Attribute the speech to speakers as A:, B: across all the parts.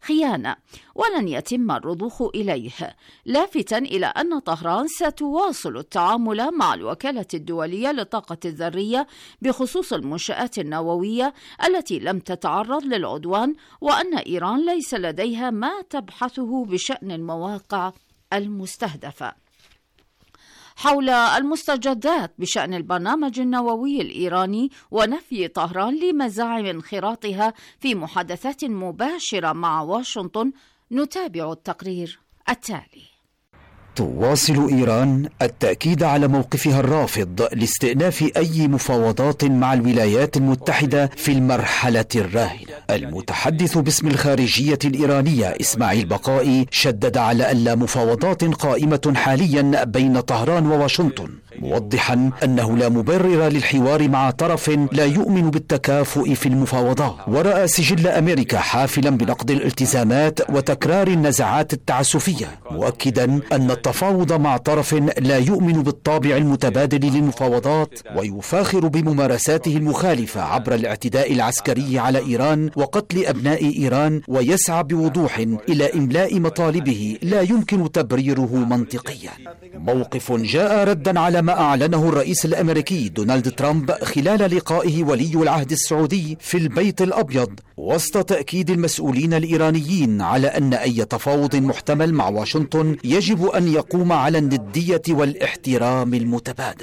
A: خيانة ولن يتم الرضوخ إليه، لافتا إلى أن طهران ستواصل التعامل مع الوكالة الدولية للطاقة الذرية بخصوص المنشآت النووية التي لم تتعرض للعدوان، وأن إيران ليس لديها ما تبحثه بشأن المواقع المستهدفة. حول المستجدات بشأن البرنامج النووي الإيراني ونفي طهران لمزاعم انخراطها في محادثات مباشرة مع واشنطن، نتابع التقرير التالي.
B: تواصل إيران التأكيد على موقفها الرافض لاستئناف أي مفاوضات مع الولايات المتحدة في المرحلة الراهنة. المتحدث باسم الخارجية الإيرانية إسماعيل بقائي شدد على أن لا مفاوضات قائمة حاليا بين طهران وواشنطن، موضحا أنه لا مبرر للحوار مع طرف لا يؤمن بالتكافؤ في المفاوضات، ورأى سجل أمريكا حافلا بنقض الالتزامات وتكرار النزعات التعسفية، مؤكدا أن التفاوض مع طرف لا يؤمن بالطابع المتبادل للمفاوضات ويفاخر بممارساته المخالفة عبر الاعتداء العسكري على إيران وقتل أبناء إيران، ويسعى بوضوح إلى إملاء مطالبه لا يمكن تبريره منطقيا. موقف جاء ردا على ما أعلنه الرئيس الأمريكي دونالد ترامب خلال لقائه ولي العهد السعودي في البيت الأبيض، وسط تأكيد المسؤولين الإيرانيين على أن أي تفاوض محتمل مع واشنطن يجب أن يقوم على الندية والاحترام المتبادل.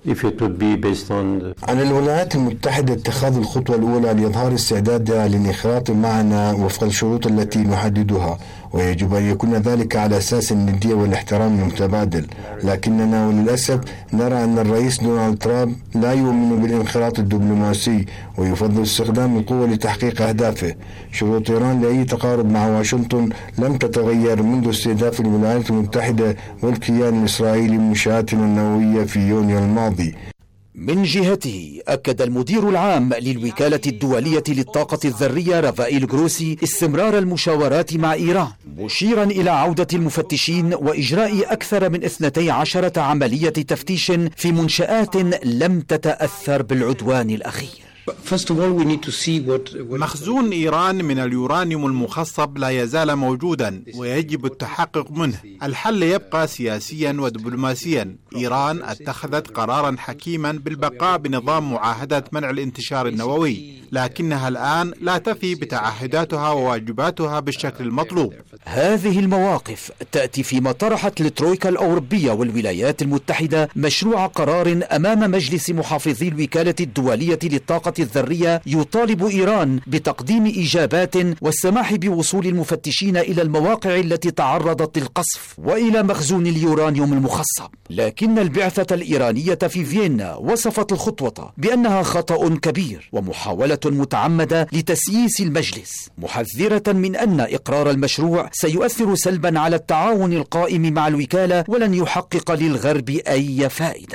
C: على الولايات المتحدة اتخاذ الخطوة الأولى لإظهار استعدادها للانخراط معنا وفق الشروط التي نحددها، ويجب أن يكون ذلك على أساس الندية والاحترام المتبادل. لكننا وللأسف نرى أن الرئيس دونالد ترامب لا يؤمن بالانخراط الدبلوماسي ويفضل استخدام القوة لتحقيق أهدافه. شروط إيران لأي تقارب مع واشنطن لم تتغير منذ استهداف الولايات المتحدة والكيان الإسرائيلي منشآتنا النووية في يونيو الماضي.
B: من جهته أكد المدير العام للوكالة الدولية للطاقة الذرية رافائيل جروسي استمرار المشاورات مع إيران، مشيرا إلى عودة المفتشين وإجراء أكثر من 12 عملية تفتيش في منشآت لم تتأثر بالعدوان الأخير.
D: مخزون إيران من اليورانيوم المخصب لا يزال موجودا ويجب التحقق منه. الحل يبقى سياسيا ودبلوماسيا. إيران اتخذت قرارا حكيما بالبقاء بنظام معاهدة منع الانتشار النووي، لكنها الآن لا تفي بتعهداتها وواجباتها بالشكل المطلوب.
B: هذه المواقف تأتي فيما طرحت الترويكا الأوروبية والولايات المتحدة مشروع قرار أمام مجلس محافظي الوكالة الدولية للطاقة الذرية يطالب إيران بتقديم إجابات والسماح بوصول المفتشين إلى المواقع التي تعرضت للقصف وإلى مخزون اليورانيوم المخصب. لكن البعثة الإيرانية في فيينا وصفت الخطوة بأنها خطأ كبير ومحاولة متعمدة لتسييس المجلس، محذرة من أن إقرار المشروع سيؤثر سلبا على التعاون القائم مع الوكالة ولن يحقق للغرب أي فائدة.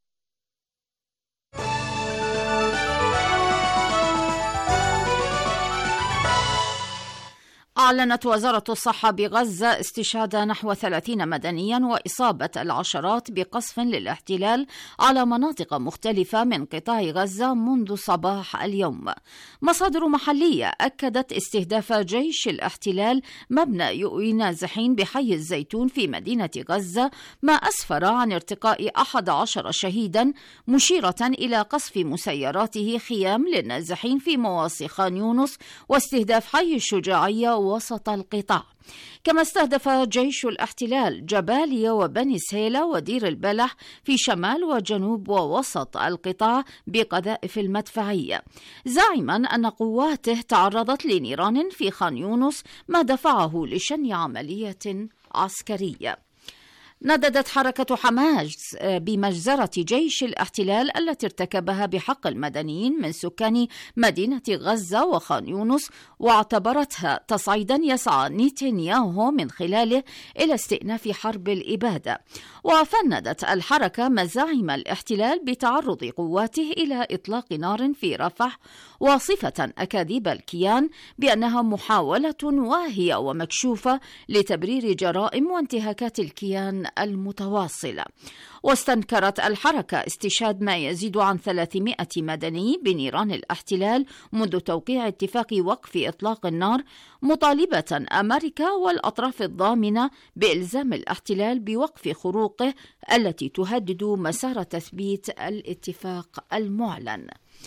A: أعلنت وزارة الصحة بغزة استشهاد نحو 30 مدنيا وإصابة العشرات بقصف للاحتلال على مناطق مختلفة من قطاع غزة منذ صباح اليوم. مصادر محلية أكدت استهداف جيش الاحتلال مبنى يؤوي نازحين بحي الزيتون في مدينة غزة، ما أسفر عن ارتقاء 11 شهيدا، مشيرة إلى قصف مسيراته خيام للنازحين في مواصي خان يونس واستهداف حي الشجاعية وسط القطاع. كما استهدف جيش الاحتلال جباليا وبني سهيلة ودير البلح في شمال وجنوب ووسط القطاع بقذائف المدفعية، زاعما أن قواته تعرضت لنيران في خان يونس ما دفعه لشن عملية عسكرية. نددت حركة حماس بمجزرة جيش الاحتلال التي ارتكبها بحق المدنيين من سكان مدينة غزة وخان يونس، واعتبرتها تصعيدا يسعى نتنياهو من خلاله إلى استئناف حرب الإبادة. وفندت الحركة مزاعم الاحتلال بتعرض قواته إلى إطلاق نار في رفح، واصفة أكاذيب الكيان بأنها محاولة واهية ومكشوفة لتبرير جرائم وانتهاكات الكيان المتواصلة. واستنكرت الحركة استشهاد ما يزيد عن 300 مدني بنيران الاحتلال منذ توقيع اتفاق وقف إطلاق النار، مطالبة أمريكا والأطراف الضامنة بإلزام الاحتلال بوقف خروقه التي تهدد مسار تثبيت الاتفاق المعلن.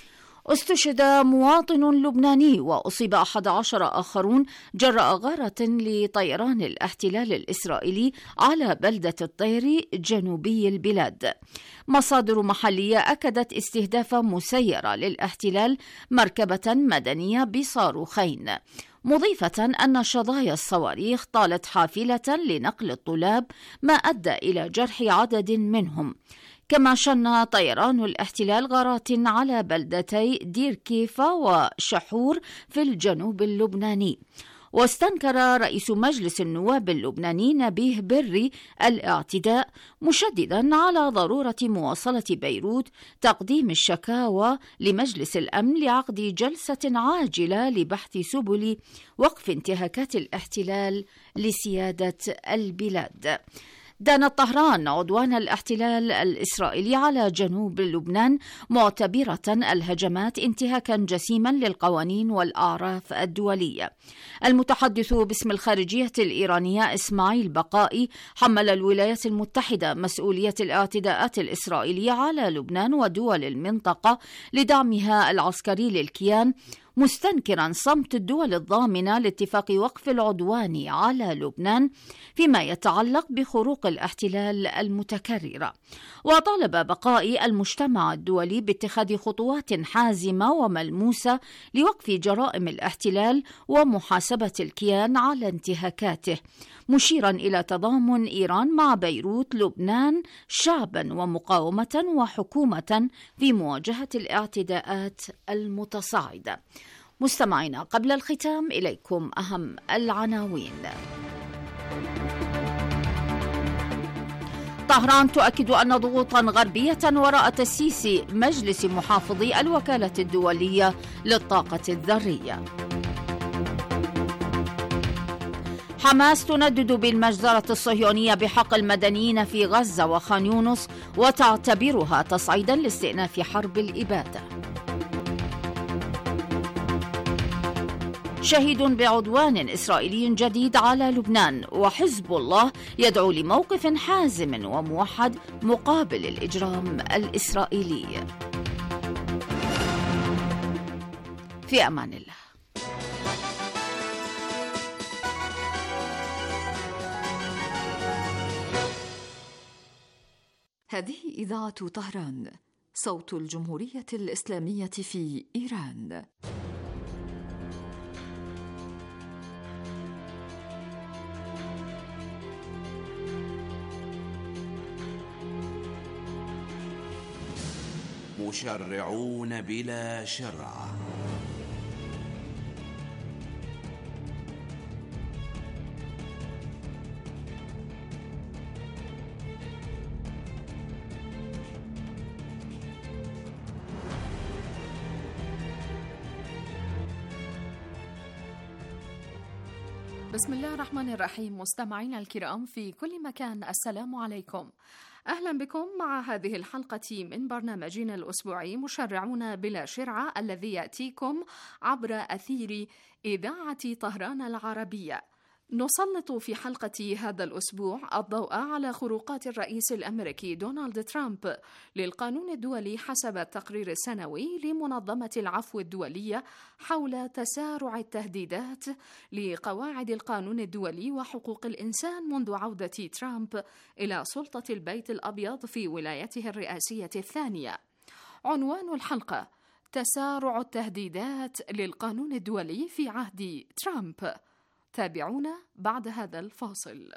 A: استشهد مواطن لبناني وأصيب 11 آخرون جراء غارة لطيران الاحتلال الإسرائيلي على بلدة الطيري جنوبي البلاد. مصادر محلية أكدت استهداف مسيرة للاحتلال مركبة مدنية بصاروخين، مضيفة أن شظايا الصواريخ طالت حافلة لنقل الطلاب ما أدى إلى جرح عدد منهم. كما شن طيران الاحتلال غارات على بلدتي دير كيفا وشحور في الجنوب اللبناني. واستنكر رئيس مجلس النواب اللبناني نبيه بري الاعتداء، مشددا على ضرورة مواصلة بيروت تقديم الشكاوى لمجلس الأمن لعقد جلسة عاجلة لبحث سبل وقف انتهاكات الاحتلال لسيادة البلاد. دانت طهران عدوان الاحتلال الإسرائيلي على جنوب لبنان، معتبرة الهجمات انتهاكا جسيما للقوانين والأعراف الدولية. المتحدث باسم الخارجية الإيرانية إسماعيل بقائي حمل الولايات المتحدة مسؤولية الاعتداءات الإسرائيلية على لبنان ودول المنطقة لدعمها العسكري للكيان، مستنكرا صمت الدول الضامنة لاتفاق وقف العدوان على لبنان فيما يتعلق بخروق الاحتلال المتكررة. وطالب بقائي المجتمع الدولي باتخاذ خطوات حازمة وملموسة لوقف جرائم الاحتلال ومحاسبة الكيان على انتهاكاته، مشيرا إلى تضامن إيران مع بيروت لبنان شعبا ومقاومة وحكومة في مواجهة الاعتداءات المتصاعدة. مستمعينا، قبل الختام إليكم أهم العناوين. طهران تؤكد أن ضغوطا غربية وراء تأسيس مجلس محافظي الوكالة الدولية للطاقة الذرية. حماس تندد بالمجزرة الصهيونية بحق المدنيين في غزة وخان يونس وتعتبرها تصعيدا لاستئناف حرب الإبادة. شهيد بعدوان إسرائيلي جديد على لبنان، وحزب الله يدعو لموقف حازم وموحد مقابل الإجرام الإسرائيلي. في أمان الله.
E: هذه إذاعة طهران، صوت الجمهورية الإسلامية في إيران.
F: مشرعون بلا شرع.
G: بسم الله الرحمن الرحيم. مستمعينا الكرام في كل مكان، السلام عليكم. أهلا بكم مع هذه الحلقة من برنامجنا الأسبوعي مشرعون بلا شرعة، الذي يأتيكم عبر أثير إذاعة طهران العربية. نسلط في حلقة هذا الأسبوع الضوء على خروقات الرئيس الأمريكي دونالد ترامب للقانون الدولي حسب التقرير السنوي لمنظمة العفو الدولية حول تسارع التهديدات لقواعد القانون الدولي وحقوق الإنسان منذ عودة ترامب إلى سلطة البيت الأبيض في ولايته الرئاسية الثانية. عنوان الحلقة: تسارع التهديدات للقانون الدولي في عهد ترامب. تابعونا بعد هذا الفاصل.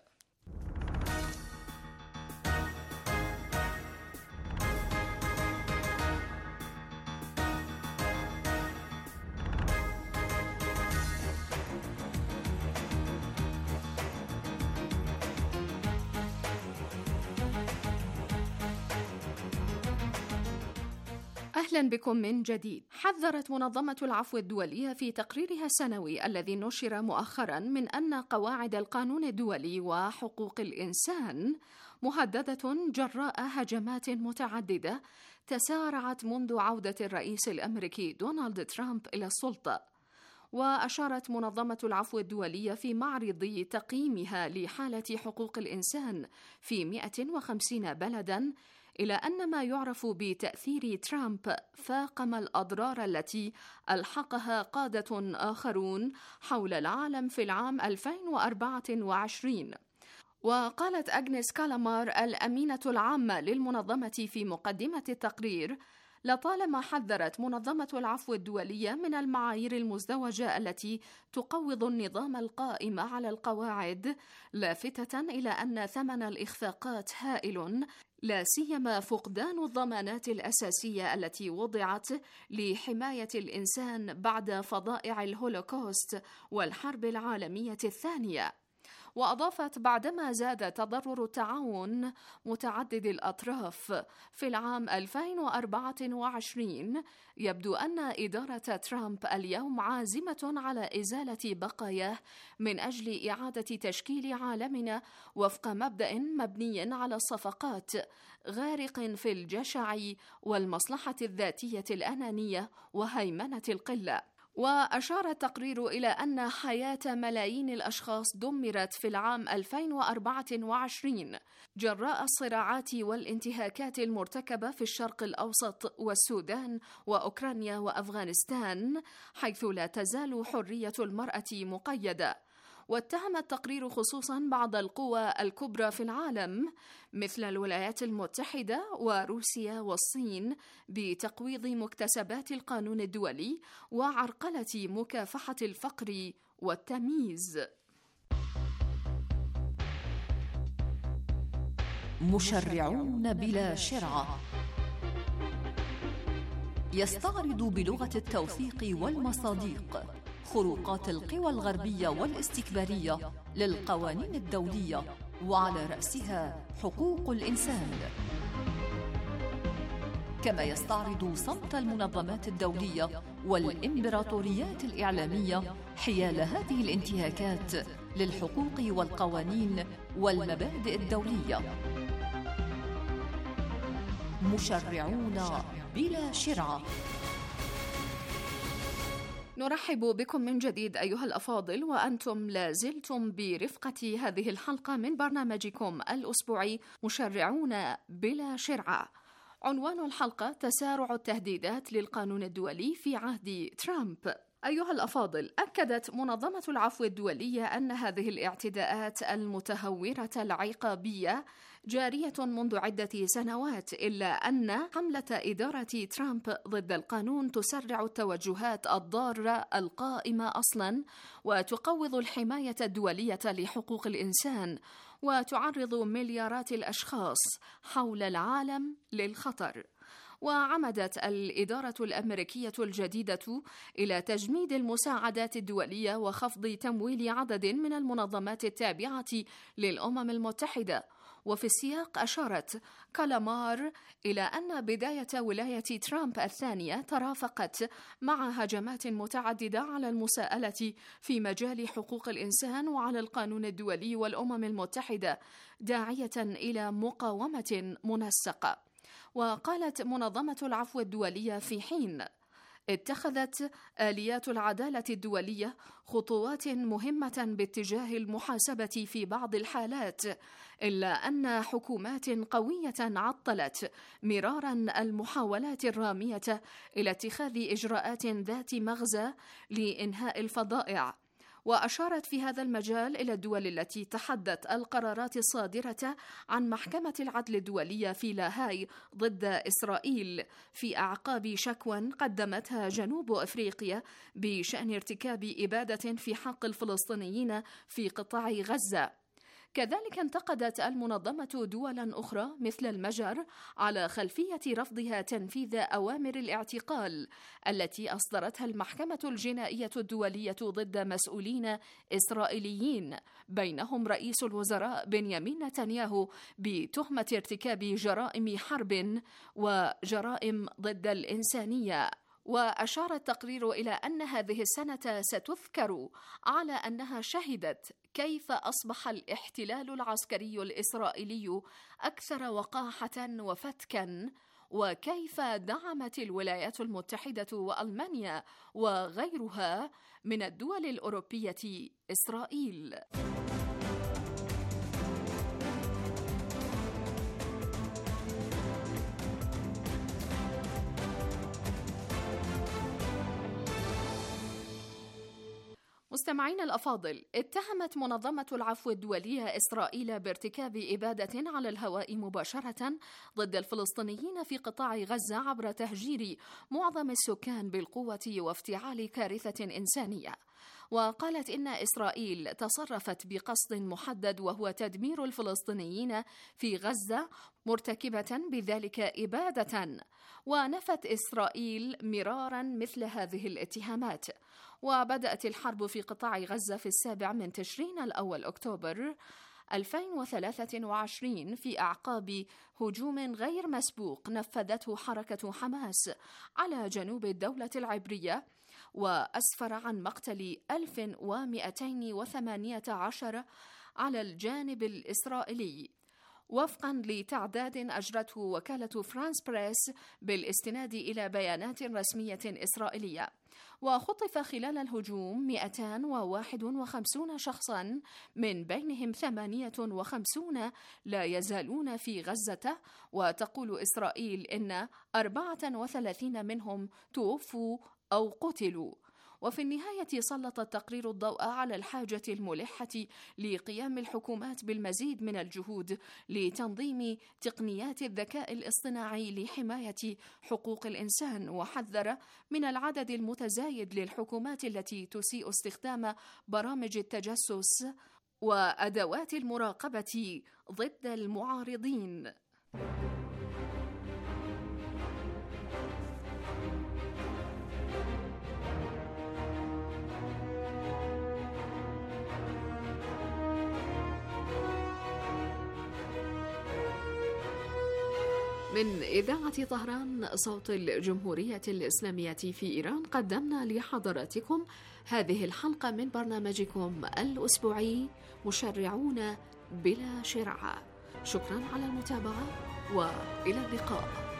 G: أهلا بكم من جديد. حذرت منظمة العفو الدولية في تقريرها السنوي الذي نشر مؤخرا من أن قواعد القانون الدولي وحقوق الإنسان مهددة جراء هجمات متعددة تسارعت منذ عودة الرئيس الأمريكي دونالد ترامب إلى السلطة. وأشارت منظمة العفو الدولية في معرض تقييمها لحالة حقوق الإنسان في 150 بلداً إلى أن ما يعرف بتأثير ترامب فاقم الأضرار التي ألحقها قادة آخرون حول العالم في العام 2024. وقالت أغنيس كالامار الأمينة العامة للمنظمة في مقدمة التقرير: لطالما حذرت منظمة العفو الدولية من المعايير المزدوجة التي تقوض النظام القائم على القواعد، لافتة إلى أن ثمن الإخفاقات هائل، لا سيما فقدان الضمانات الأساسية التي وضعت لحماية الإنسان بعد فظائع الهولوكوست والحرب العالمية الثانية. وأضافت: بعدما زاد تضرر التعاون متعدد الأطراف في العام 2024، يبدو أن إدارة ترامب اليوم عازمة على إزالة بقاياه من أجل إعادة تشكيل عالمنا وفق مبدأ مبني على الصفقات، غارق في الجشع والمصلحة الذاتية الأنانية وهيمنة القلة. وأشار التقرير إلى أن حياة ملايين الأشخاص دمرت في العام 2024 جراء الصراعات والانتهاكات المرتكبة في الشرق الأوسط والسودان وأوكرانيا وأفغانستان، حيث لا تزال حرية المرأة مقيدة. واتهم التقرير خصوصا بعض القوى الكبرى في العالم مثل الولايات المتحدة وروسيا والصين بتقويض مكتسبات القانون الدولي وعرقلة مكافحة الفقر والتمييز.
E: مشرعون بلا شرعة يستعرض بلغة التوثيق والمصادق خروقات القوى الغربية والاستكبارية للقوانين الدولية، وعلى رأسها حقوق الإنسان، كما يستعرض صمت المنظمات الدولية والإمبراطوريات الإعلامية حيال هذه الانتهاكات للحقوق والقوانين والمبادئ الدولية. مشرعون بلا شرعة.
G: نرحب بكم من جديد أيها الأفاضل، وأنتم لازلتم برفقة هذه الحلقة من برنامجكم الأسبوعي مشرعون بلا شرعة. عنوان الحلقة: تسارع التهديدات للقانون الدولي في عهد ترامب. أيها الأفاضل، أكدت منظمة العفو الدولية أن هذه الاعتداءات المتهورة العقابية جارية منذ عدة سنوات، إلا أن حملة إدارة ترامب ضد القانون تسرع التوجهات الضارة القائمة أصلاً، وتقوض الحماية الدولية لحقوق الإنسان، وتعرض مليارات الأشخاص حول العالم للخطر. وعمدت الإدارة الأمريكية الجديدة إلى تجميد المساعدات الدولية وخفض تمويل عدد من المنظمات التابعة للأمم المتحدة. وفي السياق أشارت كالامار إلى أن بداية ولاية ترامب الثانية ترافقت مع هجمات متعددة على المساءلة في مجال حقوق الإنسان وعلى القانون الدولي والأمم المتحدة، داعية إلى مقاومة منسقة. وقالت منظمة العفو الدولية: في حين اتخذت آليات العدالة الدولية خطوات مهمة باتجاه المحاسبة في بعض الحالات، إلا أن حكومات قوية عطلت مرارا المحاولات الرامية إلى اتخاذ إجراءات ذات مغزى لإنهاء الفظائع. وأشارت في هذا المجال إلى الدول التي تحدت القرارات الصادرة عن محكمة العدل الدولية في لاهاي ضد إسرائيل في أعقاب شكوى قدمتها جنوب أفريقيا بشأن ارتكاب إبادة في حق الفلسطينيين في قطاع غزة. كذلك انتقدت المنظمة دولا أخرى مثل المجر على خلفية رفضها تنفيذ أوامر الاعتقال التي أصدرتها المحكمة الجنائية الدولية ضد مسؤولين إسرائيليين، بينهم رئيس الوزراء بنيامين نتنياهو بتهمة ارتكاب جرائم حرب وجرائم ضد الإنسانية. وأشار التقرير إلى أن هذه السنة ستذكر على أنها شهدت كيف أصبح الاحتلال العسكري الإسرائيلي أكثر وقاحة وفتكا، وكيف دعمت الولايات المتحدة وألمانيا وغيرها من الدول الأوروبية إسرائيل. مستمعين الأفاضل، اتهمت منظمة العفو الدولية إسرائيل بارتكاب إبادة على الهواء مباشرة ضد الفلسطينيين في قطاع غزة عبر تهجير معظم السكان بالقوة وافتعال كارثة إنسانية. وقالت إن إسرائيل تصرفت بقصد محدد وهو تدمير الفلسطينيين في غزة، مرتكبة بذلك إبادة. ونفت إسرائيل مرارا مثل هذه الاتهامات. وبدأت الحرب في قطاع غزة في 7 تشرين الأول أكتوبر 2023 في أعقاب هجوم غير مسبوق نفذته حركة حماس على جنوب الدولة العبرية، وأسفر عن مقتل 1218 على الجانب الإسرائيلي، وفقا لتعداد أجرته وكالة فرانس بريس بالاستناد إلى بيانات رسمية إسرائيلية. وخطف خلال الهجوم 251 شخصا، من بينهم 58 لا يزالون في غزة، وتقول إسرائيل إن 34 منهم توفوا أو قتلوا. وفي النهاية سلط التقرير الضوء على الحاجة الملحة لقيام الحكومات بالمزيد من الجهود لتنظيم تقنيات الذكاء الاصطناعي لحماية حقوق الإنسان، وحذر من العدد المتزايد للحكومات التي تسيء استخدام برامج التجسس وأدوات المراقبة ضد المعارضين. من إذاعة طهران صوت الجمهورية الإسلامية في إيران، قدمنا لحضراتكم هذه الحلقة من برنامجكم الأسبوعي مشرعون بلا شرعة. شكرا على المتابعة وإلى اللقاء.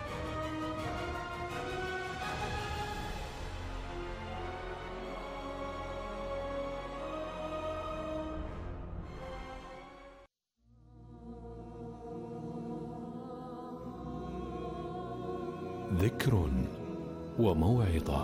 H: ذكر وموعظة.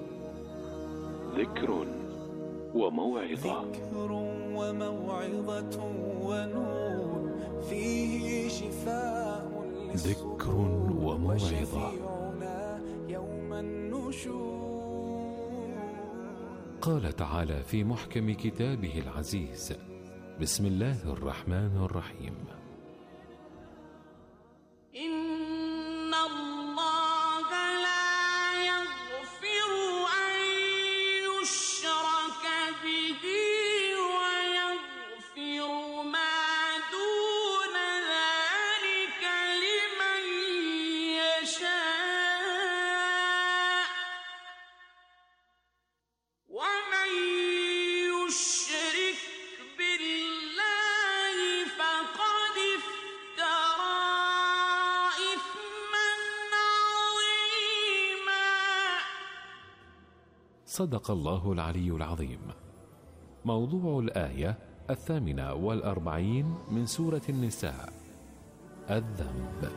H: ذكر وموعظة.
I: ذكر وموعظة ونور فيه شفاء.
H: ذكر وموعظة.
I: يوم النشور.
H: قال تعالى في محكم كتابه العزيز: بسم الله الرحمن الرحيم: صدق الله العلي العظيم. موضوع الآية 48 من سورة النساء: الذنب.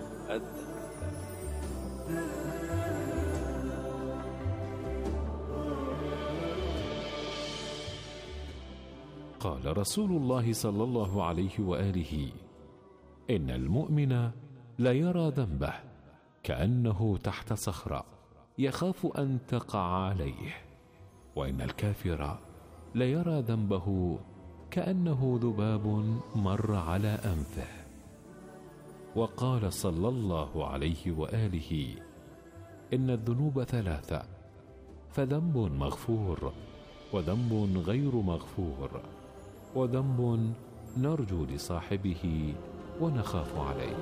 H: قال رسول الله صلى الله عليه وآله: إن المؤمن لا يرى ذنبه كأنه تحت صخرة يخاف أن تقع عليه، وإن الكافر لا يرى ذنبه كأنه ذباب مر على أنفه. وقال صلى الله عليه وآله: إن الذنوب ثلاثة، فذنب مغفور، وذنب غير مغفور، وذنب نرجو لصاحبه ونخاف عليه.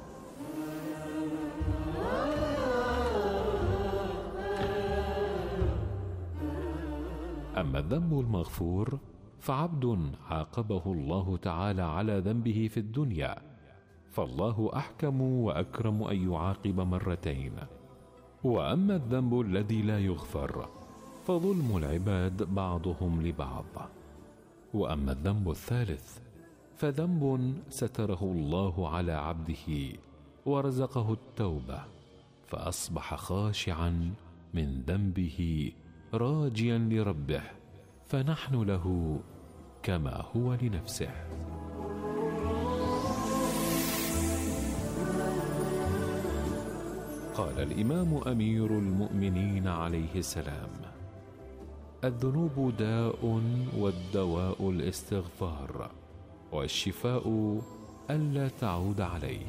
H: أما الذنب المغفور فعبد عاقبه الله تعالى على ذنبه في الدنيا، فالله أحكم وأكرم أن يعاقب مرتين. وأما الذنب الذي لا يغفر فظلم العباد بعضهم لبعض. وأما الذنب الثالث فذنب ستره الله على عبده ورزقه التوبة، فأصبح خاشعا من ذنبه راجيا لربه، فنحن له كما هو لنفسه. قال الإمام أمير المؤمنين عليه السلام: الذنوب داء، والدواء الاستغفار، والشفاء ألا تعود عليه.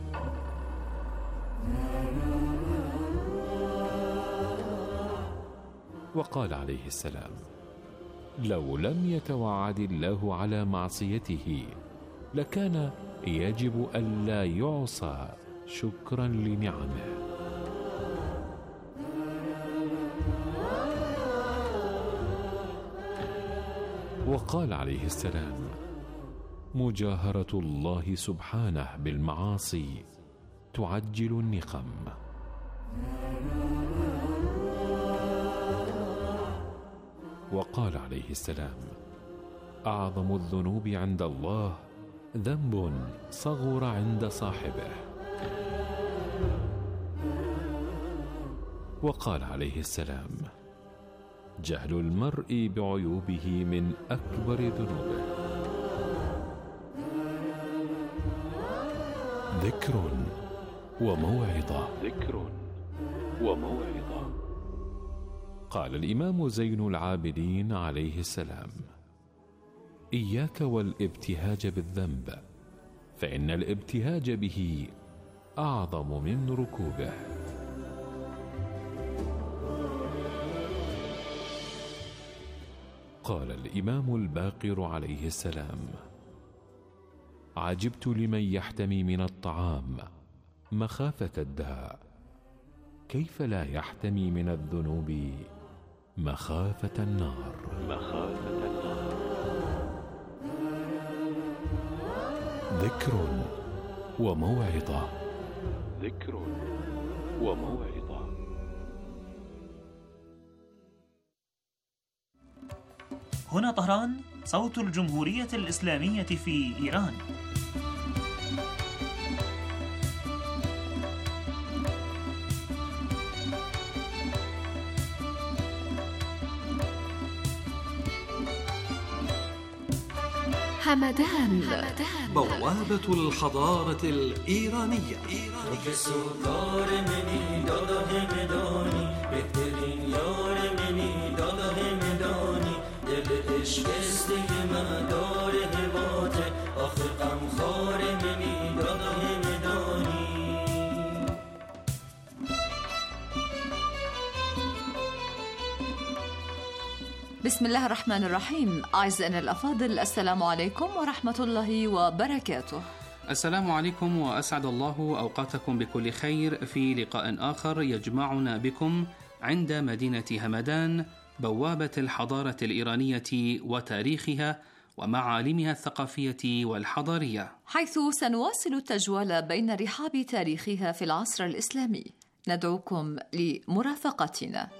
H: وقال عليه السلام: لو لم يتوعد الله على معصيته لكان يجب ألا يعصى شكرا لنعمه. وقال عليه السلام: مجاهرة الله سبحانه بالمعاصي تعجل النقم. وقال عليه السلام: أعظم الذنوب عند الله ذنب صغر عند صاحبه. وقال عليه السلام: جهل المرء بعيوبه من أكبر ذنوبه. ذكر وموعظة. قال الإمام زين العابدين عليه السلام: إياك والابتهاج بالذنب، فإن الابتهاج به أعظم من ركوبه. قال الإمام الباقر عليه السلام: عجبت لمن يحتمي من الطعام مخافة الداء، كيف لا يحتمي من الذنوب مخافة النار. ذكر وموعظة.
J: هنا طهران، صوت الجمهورية الإسلامية في إيران.
E: همدان،
K: بوابة الحضارة الإيرانية.
E: بسم الله الرحمن الرحيم. أعزائنا الأفاضل، السلام عليكم ورحمة الله وبركاته.
L: السلام عليكم، وأسعد الله أوقاتكم بكل خير في لقاء آخر يجمعنا بكم عند مدينة همدان، بوابة الحضارة الإيرانية وتاريخها ومعالمها الثقافية والحضارية،
E: حيث سنواصل التجوال بين رحاب تاريخها في العصر الإسلامي. ندعوكم لمرافقتنا.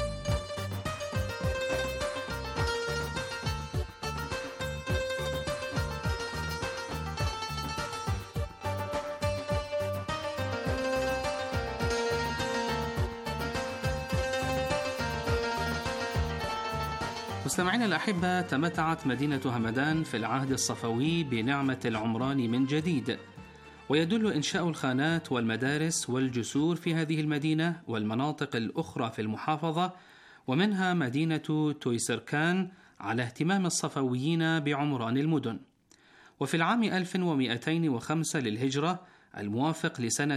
L: مستمعينا الأحبة، تمتعت مدينة همدان في العهد الصفوي بنعمة العمران من جديد، ويدل إنشاء الخانات والمدارس والجسور في هذه المدينة والمناطق الأخرى في المحافظة، ومنها مدينة تويسركان على اهتمام الصفويين بعمران المدن. وفي العام 1205 للهجرة الموافق لسنة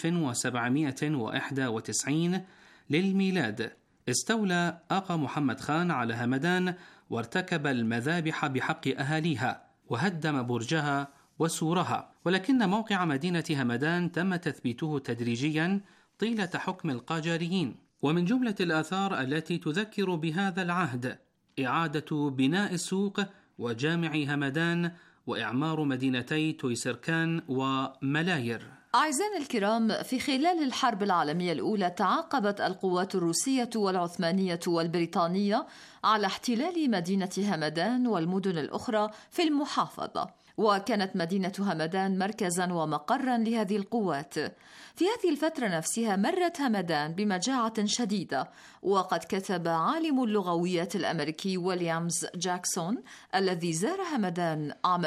L: 1791 للميلاد استولى آقا محمد خان على همدان وارتكب المذابح بحق أهاليها وهدم برجها وسورها، ولكن موقع مدينة همدان تم تثبيته تدريجيا طيلة حكم القاجاريين. ومن جملة الآثار التي تذكر بهذا العهد إعادة بناء السوق وجامع همدان وإعمار مدينتي تويسركان وملاير.
E: أعزائنا الكرام، في خلال الحرب العالمية الأولى تعاقبت القوات الروسية والعثمانية والبريطانية على احتلال مدينة همدان والمدن الأخرى في المحافظة، وكانت مدينة همدان مركزا ومقرا لهذه القوات. في هذه الفترة نفسها مرت همدان بمجاعة شديدة، وقد كتب عالم اللغويات الأمريكي ويليامز جاكسون الذي زار همدان عام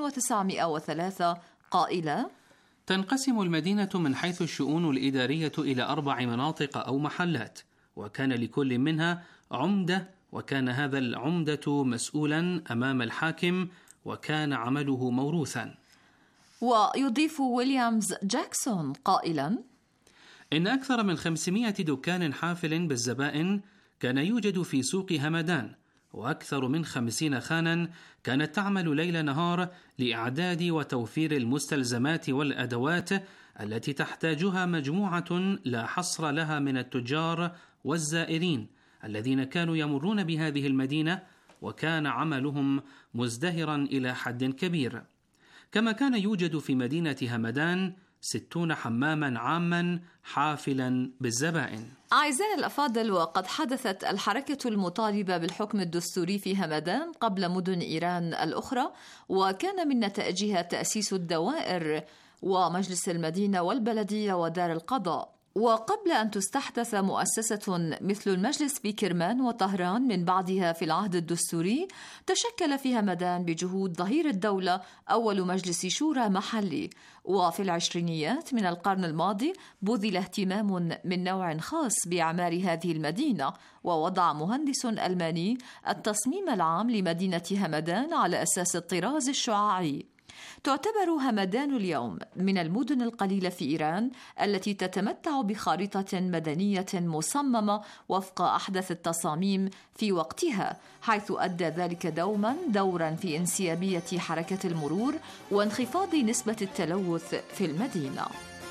E: 1903 قائلا:
L: تنقسم المدينة من حيث الشؤون الإدارية إلى 4 مناطق أو محلات، وكان لكل منها عمدة، وكان هذا العمدة مسؤولا أمام الحاكم، وكان عمله موروثا.
E: ويضيف ويليامز جاكسون قائلا:
L: إن أكثر من 500 دكان حافل بالزبائن كان يوجد في سوق همدان، وأكثر من 50 خانا كانت تعمل ليل نهار لإعداد وتوفير المستلزمات والأدوات التي تحتاجها مجموعة لا حصر لها من التجار والزائرين الذين كانوا يمرون بهذه المدينة، وكان عملهم مزدهرا إلى حد كبير. كما كان يوجد في مدينة همدان 60 حماما عاما حافلا بالزبائن.
E: أعزائي الأفاضل، وقد حدثت الحركة المطالبة بالحكم الدستوري في همدان قبل مدن إيران الأخرى، وكان من نتائجها تأسيس الدوائر ومجلس المدينة والبلدية ودار القضاء. وقبل أن تستحدث مؤسسة مثل المجلس في كرمان وطهران من بعدها في العهد الدستوري، تشكل في همدان بجهود ظهير الدولة أول مجلس شورى محلي. وفي العشرينيات من القرن الماضي بذل اهتمام من نوع خاص بإعمار هذه المدينة، ووضع مهندس ألماني التصميم العام لمدينة همدان على أساس الطراز الشعاعي. تعتبر همدان اليوم من المدن القليلة في إيران التي تتمتع بخارطة مدنية مصممة وفق أحدث التصاميم في وقتها، حيث أدى ذلك دورا في انسيابية حركة المرور وانخفاض نسبة التلوث في المدينة.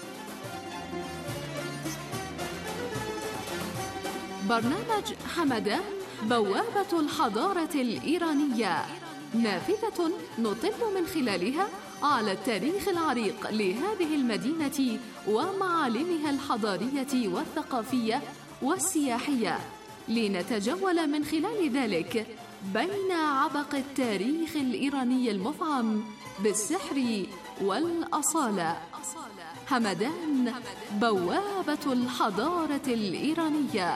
G: برنامج همدان بوابة الحضارة الإيرانية، نافذة نطل من خلالها على التاريخ العريق لهذه المدينة ومعالمها الحضارية والثقافية والسياحية، لنتجول من خلال ذلك بين عبق التاريخ الإيراني المفعم بالسحر والأصالة. همدان بوابة الحضارة الإيرانية.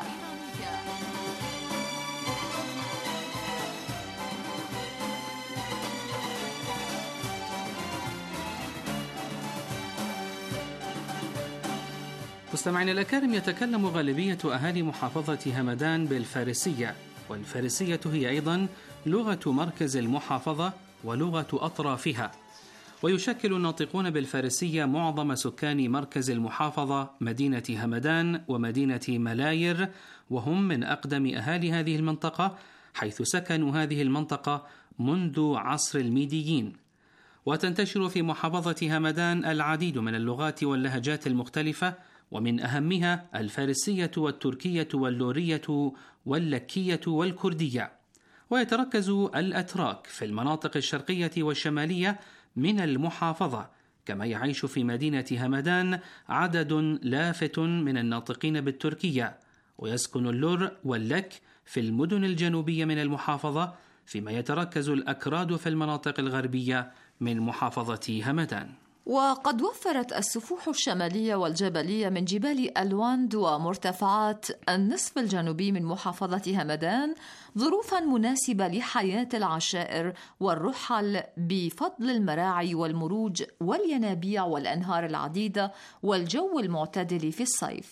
L: مستمعينا الأكارم، يتكلم غالبية أهالي محافظة همدان بالفارسية، والفارسية هي أيضا لغة مركز المحافظة ولغة أطرافها، ويشكل الناطقون بالفارسية معظم سكان مركز المحافظة مدينة همدان ومدينة ملاير، وهم من أقدم أهالي هذه المنطقة، حيث سكنوا هذه المنطقة منذ عصر الميديين. وتنتشر في محافظة همدان العديد من اللغات واللهجات المختلفة، ومن أهمها الفارسية والتركية واللورية واللكية والكردية. ويتركز الأتراك في المناطق الشرقية والشمالية من المحافظة، كما يعيش في مدينة همدان عدد لافت من الناطقين بالتركية، ويسكن اللور واللك في المدن الجنوبية من المحافظة، فيما يتركز الأكراد في المناطق الغربية من محافظة همدان.
E: وقد وفرت السفوح الشمالية والجبلية من جبال ألواند ومرتفعات النصف الجنوبي من محافظة همدان ظروفا مناسبة لحياة العشائر والرحل بفضل المراعي والمروج والينابيع والأنهار العديدة والجو المعتدل في الصيف.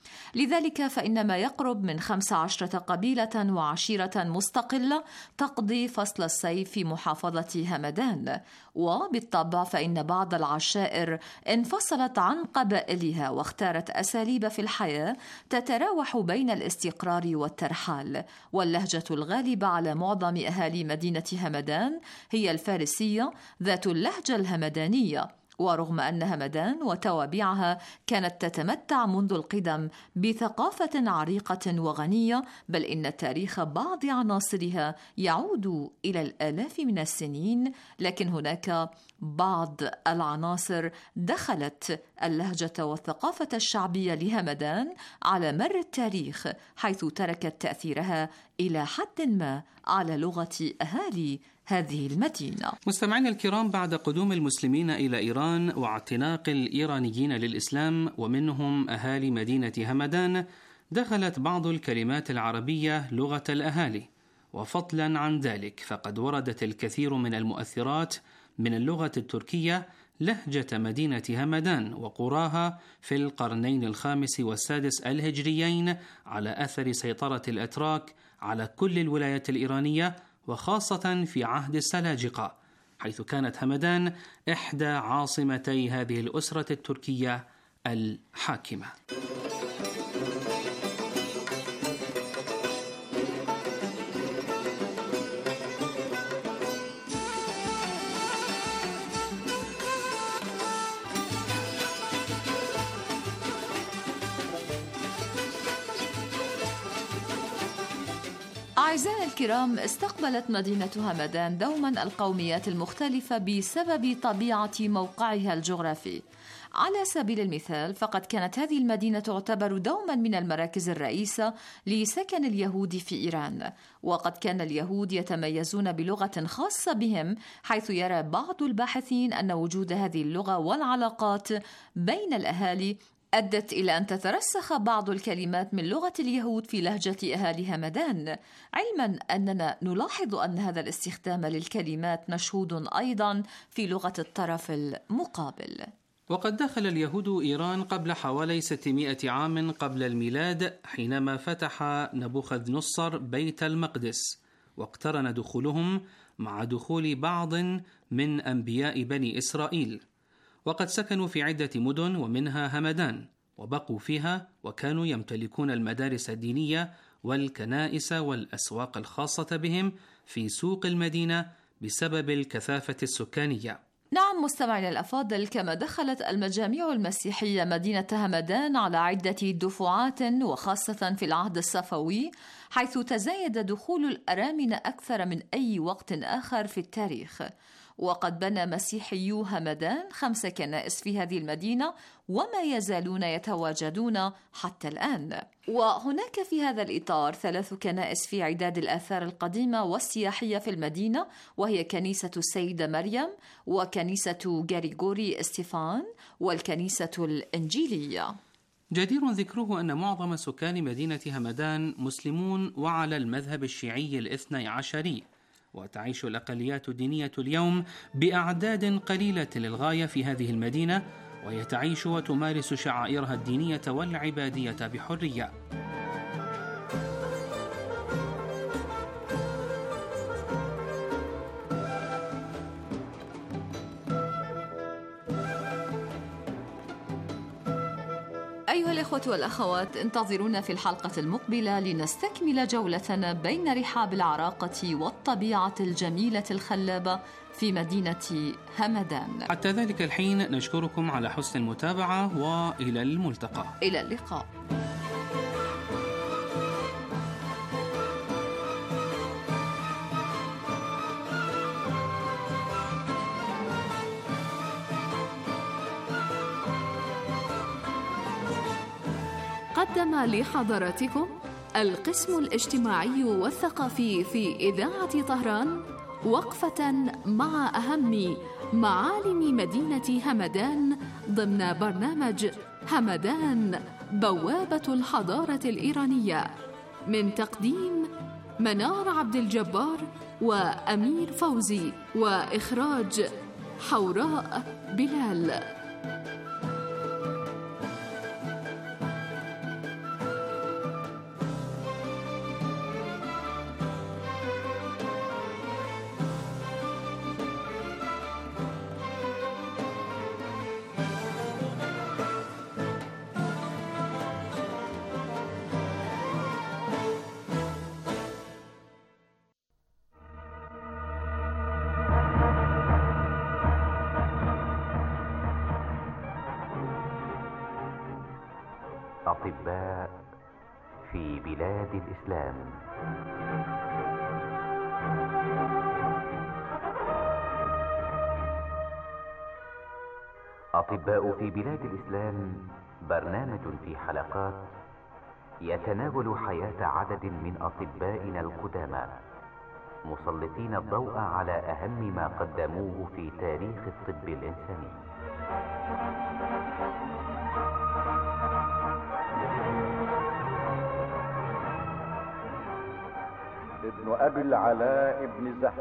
E: لذلك فإن ما يقرب من 15 قبيلة وعشيرة مستقلة تقضي فصل الصيف في محافظة همدان، وبالطبع فإن بعض العشائر انفصلت عن قبائلها واختارت أساليب في الحياة تتراوح بين الاستقرار والترحال، واللهجة الغالبة على معظم أهالي مدينة همدان هي الفارسية ذات اللهجة الهمدانية. ورغم أن همدان وتوابعها كانت تتمتع منذ القدم بثقافة عريقة وغنية، بل إن تاريخ بعض عناصرها يعود إلى الآلاف من السنين، لكن هناك بعض العناصر دخلت اللهجة والثقافة الشعبية لهمدان على مر التاريخ، حيث تركت تأثيرها إلى حد ما على لغة أهالي هذه المدينة.
L: مستمعينا الكرام، بعد قدوم المسلمين إلى إيران واعتناق الإيرانيين للإسلام ومنهم أهالي مدينة همدان، دخلت بعض الكلمات العربية لغة الأهالي، وفضلا عن ذلك فقد وردت الكثير من المؤثرات من اللغة التركية لهجة مدينة همدان وقراها في القرنين الخامس والسادس الهجريين على أثر سيطرة الأتراك على كل الولايات الإيرانية، وخاصة في عهد السلاجقة، حيث كانت همدان إحدى عاصمتي هذه الأسرة التركية الحاكمة.
E: أعزائي الكرام، استقبلت مدينة همدان دوما القوميات المختلفة بسبب طبيعة موقعها الجغرافي. على سبيل المثال فقد كانت هذه المدينة تعتبر دوما من المراكز الرئيسة لسكن اليهود في إيران، وقد كان اليهود يتميزون بلغة خاصة بهم، حيث يرى بعض الباحثين أن وجود هذه اللغة والعلاقات بين الأهالي أدت إلى أن تترسخ بعض الكلمات من لغة اليهود في لهجة أهالي همدان، علما أننا نلاحظ أن هذا الاستخدام للكلمات مشهود أيضا في لغة الطرف المقابل.
L: وقد دخل اليهود إيران قبل حوالي 600 عام قبل الميلاد، حينما فتح نبوخذ نصر بيت المقدس، واقترن دخولهم مع دخول بعض من أنبياء بني إسرائيل، وقد سكنوا في عدة مدن ومنها همدان، وبقوا فيها وكانوا يمتلكون المدارس الدينية والكنائس والأسواق الخاصة بهم في سوق المدينة بسبب الكثافة السكانية.
E: نعم مستمعينا الأفاضل، كما دخلت المجاميع المسيحية مدينة همدان على عدة دفعات، وخاصة في العهد الصفوي، حيث تزايد دخول الأرامنة أكثر من أي وقت آخر في التاريخ. وقد بنى مسيحيو همدان 5 كنائس في هذه المدينة، وما يزالون يتواجدون حتى الآن. وهناك في هذا الإطار 3 كنائس في عداد الآثار القديمة والسياحية في المدينة، وهي كنيسة السيدة مريم، وكنيسة غريغوري استيفان، والكنيسة الإنجيلية.
L: جدير ذكره أن معظم سكان مدينة همدان مسلمون وعلى المذهب الشيعي الاثني عشري، وتعيش الأقليات الدينية اليوم بأعداد قليلة للغاية في هذه المدينة، وهي تعيش وتمارس شعائرها الدينية والعبادية بحرية.
E: أيها الإخوة والأخوات، انتظرونا في الحلقة المقبلة لنستكمل جولتنا بين رحاب العراقة والطبيعة الجميلة الخلابة في مدينة همدان.
L: حتى ذلك الحين نشكركم على حسن المتابعة، وإلى الملتقى.
E: إلى اللقاء.
G: قدم لحضراتكم القسم الاجتماعي والثقافي في إذاعة طهران وقفة مع أهم معالم مدينة همدان ضمن برنامج همدان بوابة الحضارة الإيرانية، من تقديم منار عبد الجبار وأمير فوزي، وإخراج حوراء بلال.
M: أطباء في بلاد الإسلام. أطباء في بلاد الإسلام برنامج في حلقات يتناول حياة عدد من أطبائنا القدامى، مسلطين الضوء على أهم ما قدموه في تاريخ الطب الإنساني.
N: ابن أبي العلاء ابن زهر.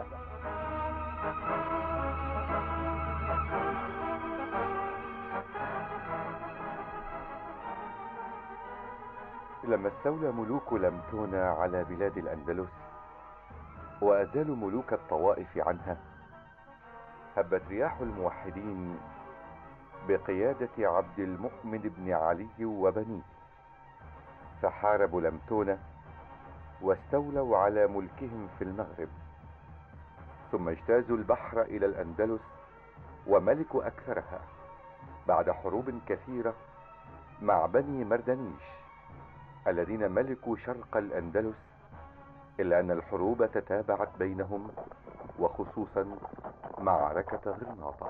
O: لما استولى ملوك لمتونا على بلاد الأندلس وأزالوا ملوك الطوائف عنها، هبت رياح الموحدين بقيادة عبد المؤمن بن علي وبنيه، فحاربوا لمتونا واستولوا على ملكهم في المغرب، ثم اجتازوا البحر إلى الأندلس وملكوا أكثرها بعد حروب كثيرة مع بني مردنيش الذين ملكوا شرق الأندلس، إلا أن الحروب تتابعت بينهم، وخصوصا معركة غرناطة.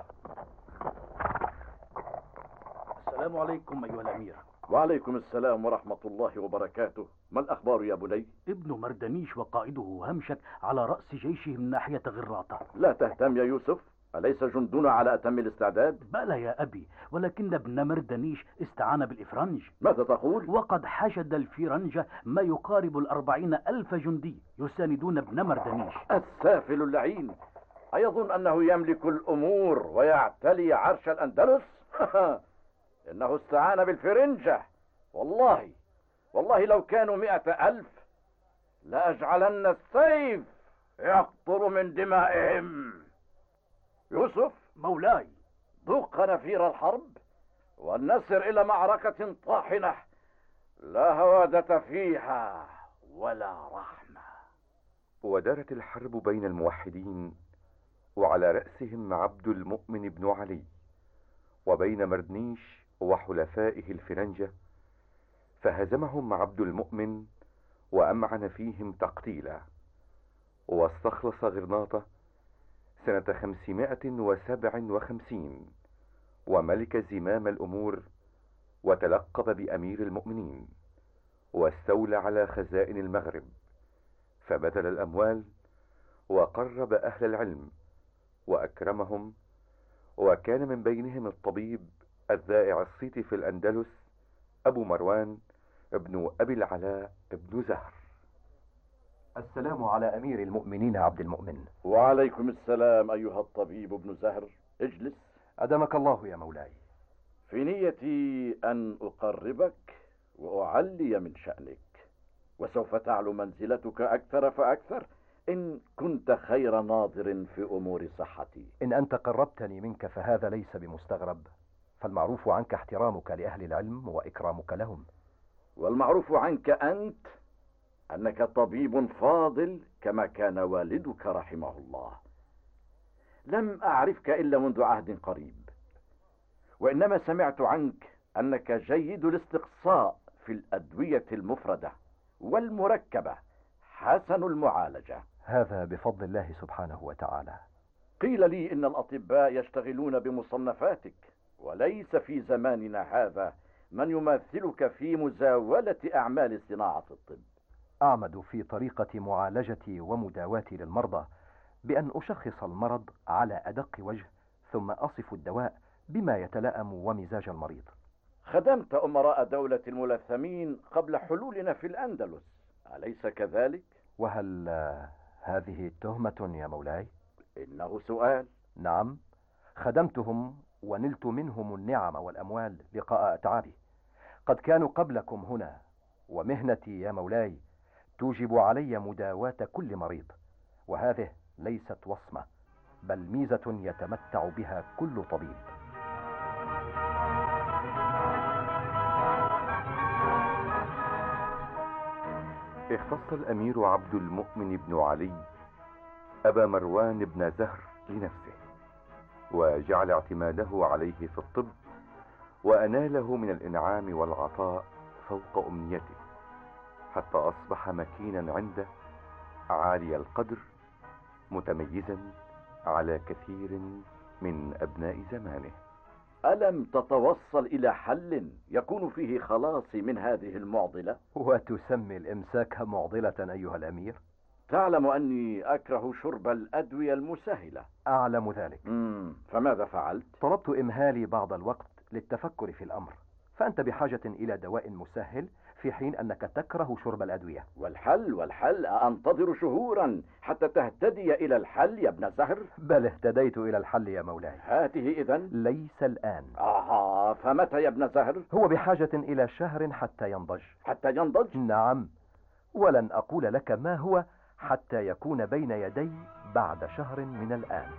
P: السلام عليكم أيها الأمير.
N: وعليكم السلام ورحمة الله وبركاته. ما الأخبار يا بني؟
P: ابن مردنيش وقائده همشك على رأس جيشهم ناحية غراطة.
N: لا تهتم يا يوسف، أليس جندنا على أتم الاستعداد؟
P: بلى يا أبي، ولكن ابن مردنيش استعان بالإفرنج.
N: ماذا تقول؟
P: وقد حشد الفرنج ما يقارب 40,000 جندي يساندون ابن مردنيش.
N: السافل اللعين أيظن أنه يملك الأمور ويعتلي عرش الأندلس؟ إنه استعان بالفرنجة. والله لو كانوا 100,000 لأجعلن السيف يقطر من دمائهم. يوسف
P: مولاي،
N: ذوق نفير الحرب ولنسر إلى معركة طاحنة لا هوادة فيها ولا رحمة.
O: ودارت الحرب بين الموحدين، وعلى رأسهم عبد المؤمن بن علي، وبين مردنيش وحلفائه الفرنجة، فهزمهم عبد المؤمن وأمعن فيهم تقتيلا، واستخلص غرناطة سنة 557 وملك زمام الأمور، وتلقب بأمير المؤمنين، واستولى على خزائن المغرب، فبذل الأموال وقرب أهل العلم وأكرمهم، وكان من بينهم الطبيب الذائع الصيت في الأندلس أبو مروان ابن أبي العلاء ابن زهر.
Q: السلام على أمير المؤمنين عبد المؤمن.
N: وعليكم السلام أيها الطبيب ابن زهر، اجلس.
Q: أدمك الله يا مولاي.
N: في نيتي أن أقربك وأعلي من شأنك، وسوف تعلو منزلتك أكثر فأكثر إن كنت خير ناظر في أمور صحتي.
Q: إن أنت قربتني منك فهذا ليس بمستغرب، فالمعروف عنك احترامك لأهل العلم وإكرامك لهم.
N: والمعروف عنك أنت أنك طبيب فاضل كما كان والدك رحمه الله. لم أعرفك إلا منذ عهد قريب، وإنما سمعت عنك أنك جيد الاستقصاء في الأدوية المفردة والمركبة، حسن المعالجة.
Q: هذا بفضل الله سبحانه وتعالى.
N: قيل لي إن الأطباء يشتغلون بمصنفاتك، وليس في زماننا هذا من يماثلك في مزاولة أعمال صناعة الطب.
Q: أعمد في طريقة معالجتي ومداواتي للمرضى بأن أشخص المرض على أدق وجه، ثم أصف الدواء بما يتلائم ومزاج المريض.
N: خدمت أمراء دولة الملثمين قبل حلولنا في الأندلس، أليس كذلك؟
Q: وهل هذه تهمة يا مولاي؟
N: إنه سؤال.
Q: نعم، خدمتهم ونلت منهم النعم والأموال لقاء أتعابي. قد كانوا قبلكم هنا، ومهنتي يا مولاي توجب علي مداواة كل مريض، وهذه ليست وصمة بل ميزة يتمتع بها كل طبيب.
O: اختص الأمير عبد المؤمن بن علي أبا مروان بن زهر لنفسه، وجعل اعتماده عليه في الطب، وأناله من الإنعام والعطاء فوق أمنيته، حتى أصبح مكينا عنده، عالي القدر، متميزا على كثير من أبناء زمانه.
N: ألم تتوصل إلى حل يكون فيه خلاصي من هذه المعضلة؟
Q: وتسمي الإمساك معضلة أيها الأمير؟
N: تعلم أني أكره شرب الأدوية المسهلة.
Q: أعلم ذلك.
N: فماذا فعلت؟
Q: طلبت إمهالي بعض الوقت للتفكر في الأمر، فأنت بحاجة إلى دواء مسهل في حين أنك تكره شرب الأدوية.
N: والحل أنتظر شهورا حتى تهتدي إلى الحل يا ابن زهر؟
Q: بل اهتديت إلى الحل يا مولاي.
N: هاته إذن؟
Q: ليس الآن.
N: فمتى يا ابن زهر؟
Q: هو بحاجة إلى شهر حتى ينضج.
N: حتى ينضج؟
Q: نعم، ولن أقول لك ما هو حتى يكون بين يدي بعد شهر من الآن.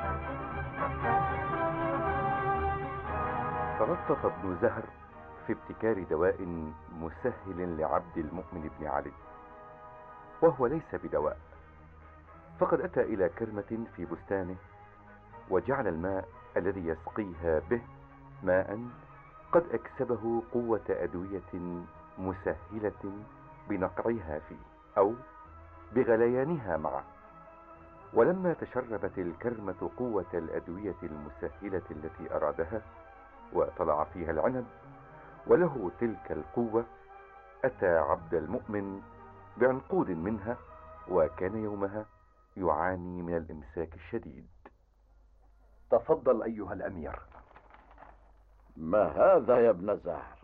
O: تلطف ابن زهر في ابتكار دواء مسهل لعبد المؤمن بن علي، وهو ليس بدواء، فقد أتى إلى كرمة في بستانه وجعل الماء الذي يسقيها به ماء قد أكسبه قوة أدوية مسهلة بنقعها فيه أو بغليانها معه. ولما تشربت الكرمة قوة الأدوية المسهلة التي أرادها وطلع فيها العنب وله تلك القوة، أتى عبد المؤمن بعنقود منها، وكان يومها يعاني من الإمساك الشديد.
Q: تفضل أيها الأمير.
N: ما هذا يا ابن زهر؟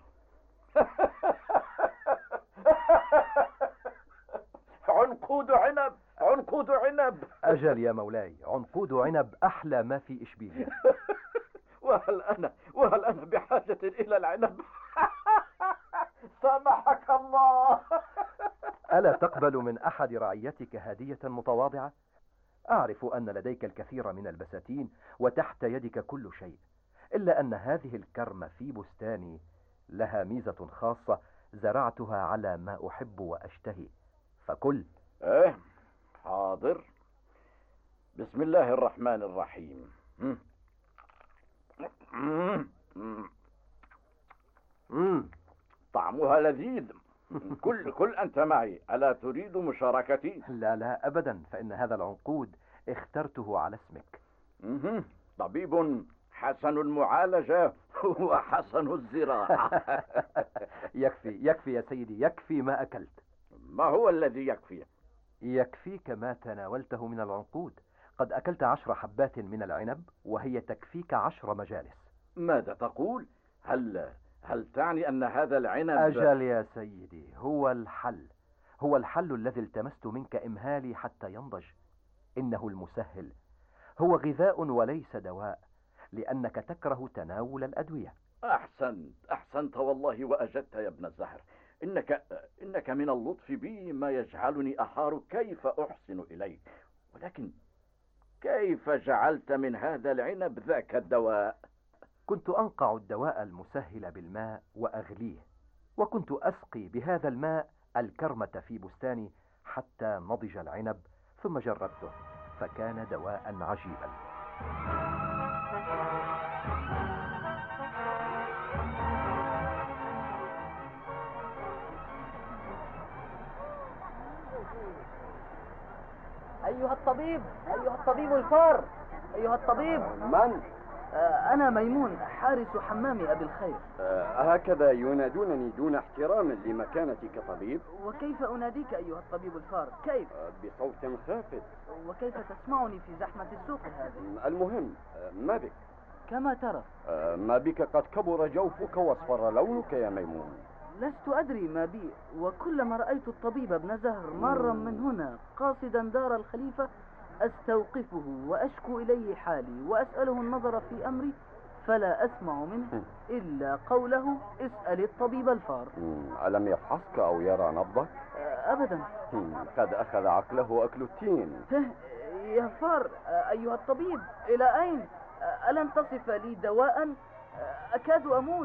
N: عنقود عنب، عنقود عنب.
Q: أجل يا مولاي، عنقود عنب أحلى ما في إشبيلية.
N: وهل أنا بحاجة إلى العنب؟ سامحك الله.
Q: ألا تقبل من أحد رعيتك هدية متواضعة؟ أعرف أن لديك الكثير من البساتين وتحت يدك كل شيء، إلا أن هذه الكرمة في بستاني لها ميزة خاصة زرعتها على ما أحب وأشتهي، فكل.
N: حاضر. بسم الله الرحمن الرحيم. طعمها لذيذ. كل أنت معي، ألا تريد مشاركتي؟
Q: لا أبدا، فإن هذا العنقود اخترته على اسمك.
N: طبيب حسن المعالجة وحسن الزراعة.
Q: يكفي يا سيدي، يكفي ما أكلت.
N: ما هو الذي يكفي؟
Q: يكفيك ما تناولته من العنقود. قد أكلت 10 حبات من العنب وهي تكفيك 10 مجالس.
N: ماذا تقول؟ هل تعني أن هذا العنب؟
Q: أجل يا سيدي، هو الحل الذي التمست منك إمهالي حتى ينضج. إنه المسهل، هو غذاء وليس دواء، لأنك تكره تناول الأدوية.
N: أحسنت والله وأجدت يا ابن الزهر. إنك من اللطف بي ما يجعلني أحار كيف أحسن إليك. ولكن كيف جعلت من هذا العنب ذاك الدواء؟
Q: كنت أنقع الدواء المسهل بالماء وأغليه، وكنت أسقي بهذا الماء الكرمة في بستاني حتى نضج العنب، ثم جربته فكان دواء عجيبا.
R: أيها الطبيب الفار، أيها الطبيب.
S: من؟
R: أنا ميمون، حارس حمام أبي الخير.
S: هكذا ينادونني دون احترام لمكانتي كطبيب؟
R: وكيف أناديك أيها الطبيب الفار؟ كيف؟
S: بصوت خافت.
R: وكيف تسمعني في زحمة السوق هذه؟
S: المهم، ما بك؟
R: كما ترى.
S: ما بك؟ قد كبر جوفك واصفر لونك يا ميمون.
R: لست أدري ما بي، وكلما رأيت الطبيب ابن زهر مرا من هنا قاصدا دار الخليفة أستوقفه وأشكو إليه حالي وأسأله النظر في أمري، فلا أسمع منه إلا قوله اسأل الطبيب الفار.
S: ألم يفحصك أو يرى نبضك؟
R: أبدا.
S: قد أخذ عقله أكل التين.
R: يا فار أيها الطبيب، إلى أين؟ ألن تصف لي دواء؟ أكاد أموت.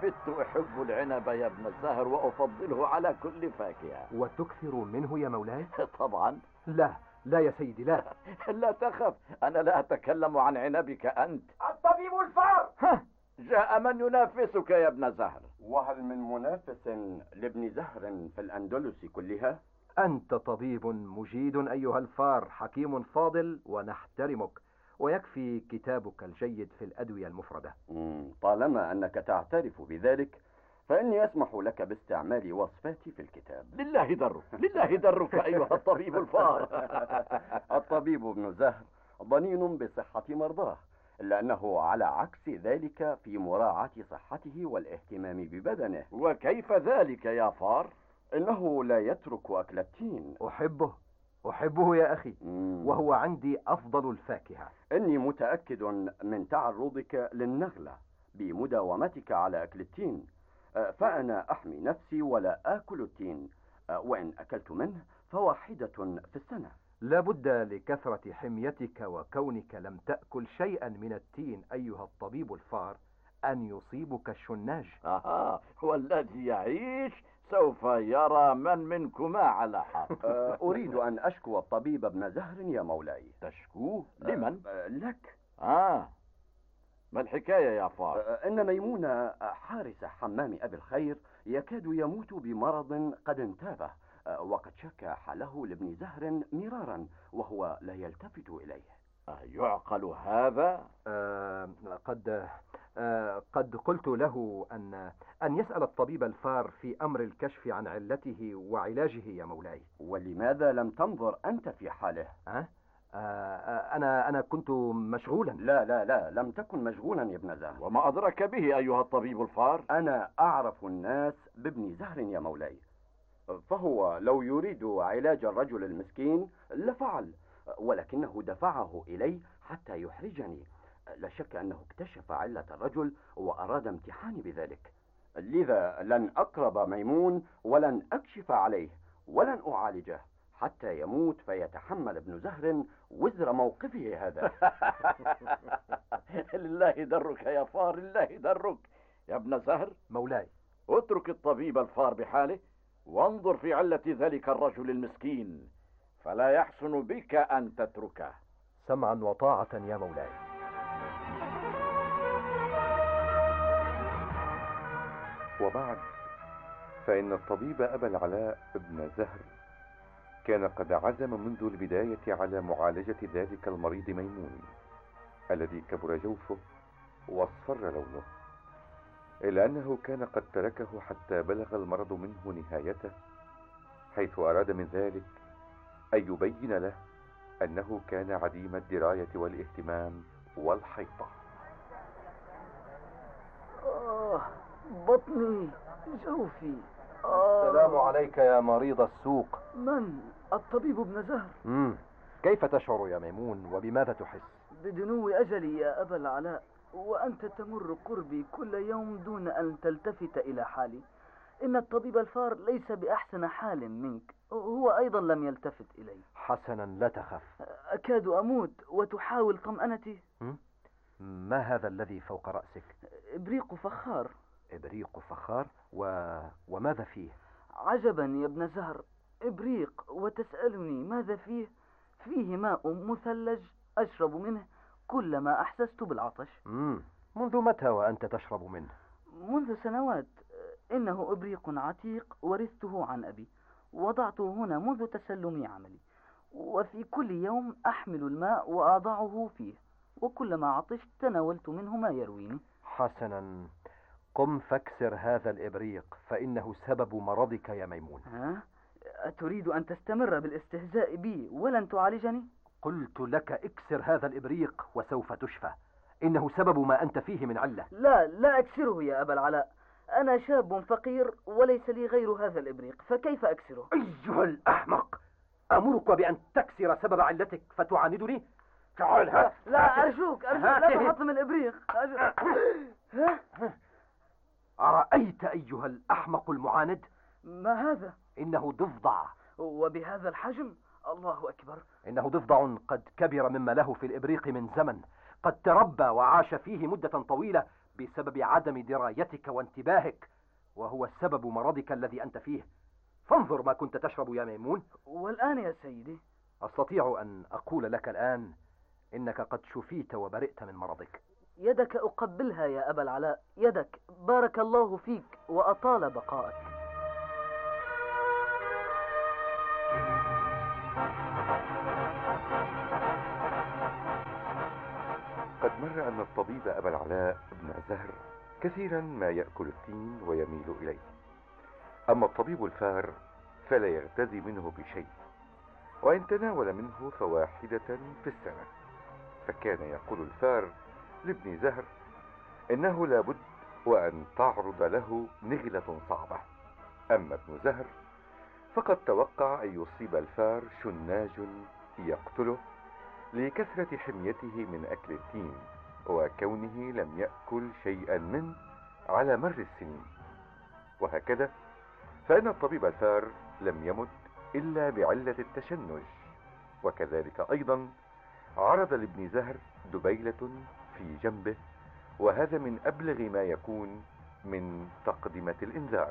N: بت أحب العنب يا ابن الزهر وأفضله على كل فاكهة.
Q: وتكثر منه يا مولاي؟
N: طبعا.
Q: لا يا سيدي لا.
N: لا تخف، أنا لا أتكلم عن عنبك أنت.
S: الطبيب الفار.
N: جاء من ينافسك يا ابن زهر.
O: وهل من منافس لابن زهر في الأندلس كلها؟
Q: أنت طبيب مجيد أيها الفار، حكيم فاضل ونحترمك، ويكفي كتابك الجيد في الأدوية المفردة.
O: طالما أنك تعترف بذلك فإني أسمح لك باستعمال وصفاتي في الكتاب.
N: لله درك، لله درك أيها الطبيب الفار.
O: الطبيب ابن زهر ضنين بصحة مرضاه، إلا أنه على عكس ذلك في مراعاة صحته والاهتمام ببدنه.
N: وكيف ذلك يا فار؟
O: إنه لا يترك أكل التين.
Q: أحبه يا أخي، وهو عندي أفضل الفاكهة.
O: إني متأكد من تعرضك للنغلة بمداومتك على أكل التين، فأنا أحمي نفسي ولا آكل التين، وإن أكلت منه فواحدة في السنة.
Q: لابد لكثرة حميتك وكونك لم تأكل شيئا من التين أيها الطبيب الفار أن يصيبك الشناج.
N: والذي يعيش سوف يرى من منكما على حق.
O: أريد أن أشكو الطبيب ابن زهر يا مولاي.
N: تشكوه؟ لمن؟
O: لك.
N: ما الحكاية يا فار؟
O: إن ميمون حارس حمام أبي الخير يكاد يموت بمرض قد انتابه، وقد شكى حاله لابن زهر مرارا وهو لا يلتفت إليه.
N: يعقل هذا؟
Q: قد قلت له أن يسأل الطبيب الفار في أمر الكشف عن علته وعلاجه يا مولاي.
O: ولماذا لم تنظر أنت في حاله؟
Q: أنا كنت مشغولا.
O: لا لم تكن مشغولا يا ابن زهر.
N: وما أدرك به أيها الطبيب الفار؟
O: أنا أعرف الناس بابن زهر يا مولاي، فهو لو يريد علاج الرجل المسكين لفعل، ولكنه دفعه إلي حتى يحرجني. لا شك أنه اكتشف علة الرجل وأراد امتحاني بذلك، لذا لن أقرب ميمون ولن أكشف عليه ولن أعالجه حتى يموت فيتحمل ابن زهر وزر موقفه هذا.
N: لله درك يا فار، لله درك يا ابن زهر.
Q: مولاي،
N: اترك الطبيب الفار بحاله وانظر في علة ذلك الرجل المسكين، فلا يحسن بك أن تتركه.
Q: سمعا وطاعة يا مولاي.
O: وبعد فإن الطبيب أبا العلاء ابن زهر كان قد عزم منذ البداية على معالجة ذلك المريض ميمون الذي كبر جوفه واصفر لونه، إلا أنه كان قد تركه حتى بلغ المرض منه نهايته، حيث أراد من ذلك أن يبين له أنه كان عديم الدراية والاهتمام والحيطة.
R: بطني، جوفي.
Q: السلام عليك يا مريض السوق.
R: من؟ الطبيب ابن زهر.
Q: كيف تشعر يا ميمون وبماذا تحس؟
R: بدنو أجلي يا أبا العلاء، وأنت تمر قربي كل يوم دون أن تلتفت إلى حالي. إن الطبيب الفار ليس بأحسن حال منك، هو أيضا لم يلتفت إلي.
Q: حسنا، لا تخف.
R: أكاد أموت وتحاول طمأنتي.
Q: ما هذا الذي فوق رأسك؟
R: إبريق فخار.
Q: إبريق فخار؟ وماذا فيه؟
R: عجبا يا ابن زهر، إبريق وتسألني ماذا فيه؟ فيه ماء مثلج أشرب منه كلما أحسست بالعطش.
Q: منذ متى وأنت تشرب منه؟
R: منذ سنوات. إنه إبريق عتيق ورثته عن أبي، وضعته هنا منذ تسلمي عملي، وفي كل يوم أحمل الماء وأضعه فيه، وكلما عطشت تناولت منه ما يرويني.
Q: حسنا، قم فاكسر هذا الإبريق فإنه سبب مرضك يا ميمون.
R: أتريد أن تستمر بالاستهزاء بي ولن تعالجني؟
Q: قلت لك اكسر هذا الإبريق وسوف تشفى، إنه سبب ما أنت فيه من علة.
R: لا أكسره يا أبا العلاء، أنا شاب فقير وليس لي غير هذا الإبريق، فكيف أكسره؟
Q: أيها الأحمق، أمرك بأن تكسر سبب علتك فتعاندني؟ تعال.
R: لا أرجوك لا تحطم الإبريق.
Q: أرأيت أيها الأحمق المعاند؟
R: ما هذا؟
Q: إنه ضفدع.
R: وبهذا الحجم؟ الله أكبر.
Q: إنه ضفدع قد كبر مما له في الإبريق من زمن، قد تربى وعاش فيه مدة طويلة بسبب عدم درايتك وانتباهك، وهو سبب مرضك الذي أنت فيه. فانظر ما كنت تشرب يا ميمون.
R: والآن يا سيدي؟
Q: أستطيع أن أقول لك الآن إنك قد شفيت وبرئت من مرضك.
R: يدك أقبلها يا أبا العلاء، يدك، بارك الله فيك وأطال بقائك.
O: قد مر أن الطبيب أبا العلاء ابن زهر كثيرا ما يأكل التين ويميل إليه، أما الطبيب الفار فلا يغتذي منه بشيء، وإن تناول منه فواحدة في السنة. فكان يقول الفار لابن زهر إنه لابد وأن تعرض له نغلة صعبة. أما ابن زهر فقد توقع أن يصيب الفار شناج يقتله لكثرة حميته من أكل التين، وكونه لم يأكل شيئا منه على مر السنين. وهكذا فإن الطبيب الفار لم يمت إلا بعلة التشنج. وكذلك أيضا عرض لابن زهر دبيلة في جنبه، وهذا من أبلغ ما يكون من تقدمة الإنذار.